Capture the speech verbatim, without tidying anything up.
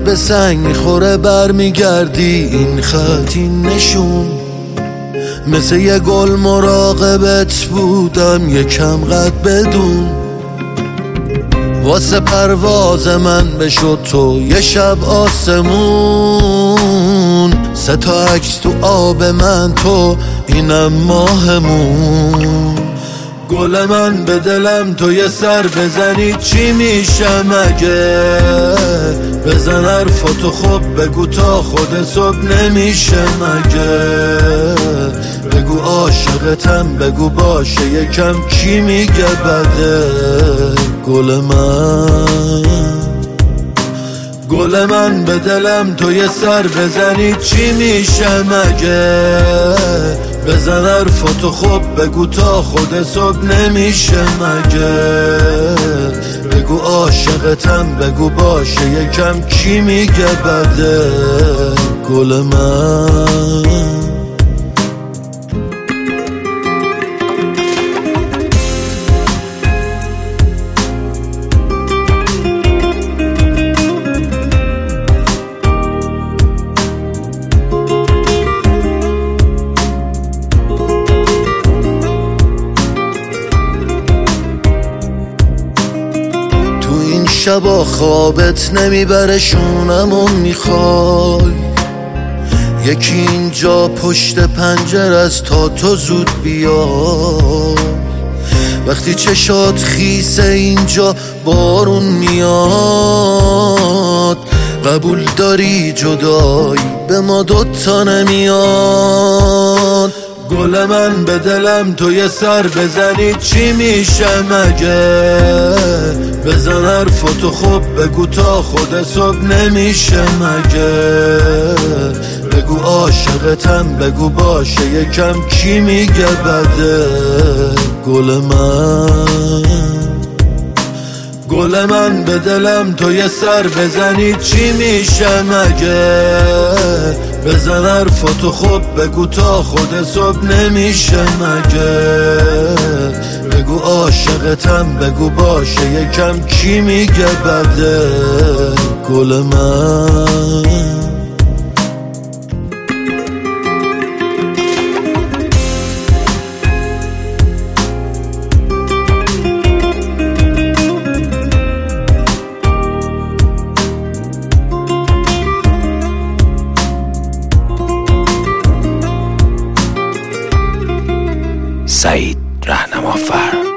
به سنگ میخوره برمیگردی این خط این نشون. مثل یه گل مراقبت بودم یکم قد بدون. واسه پرواز من بشد تو یه شب آسمون. سه تا عکس تو آب من تو اینم ماهمون. گل من به دلم تو یه سر بزنی چی میشه مگه؟ بزن حرفاتو خب بگو تا خود صبح نمیشه مگه؟ بگو عاشقتم بگو باشه یکم کی میگه بده؟ گل من گل من به دلم تو یه سر بزنی چی میشه مگه؟ بزن حرفاتو خب بگو تا خود صبح نمیشه مگه؟ بگو عاشقتم بگو باشه یکم کی میگه بده؟ گل من شبا خوابت نمیبره شونمون میخوای. یکی اینجا پشت پنجره است تا تو زود بیای. وقتی چشات خیسه اینجا بارون میاد. قبول داری جدایی به ما دوتا نمیاد. گل من به دلم تو یه سر بزنی چی میشه مگه؟ بزن حرفاتو خب بگو تا خود صبح نمیشه مگه؟ بگو عاشقتم بگو باشه یکم کی میگه بده؟ گل من گل من به دلم تو یه سر بزنی چی میشه مگه؟ بزن حرفاتو خب بگو تا خود صبح نمیشه مگه؟ بگو عاشقتم بگو باشه یکم کی میگه بده؟ گل من سعید رهنمافر.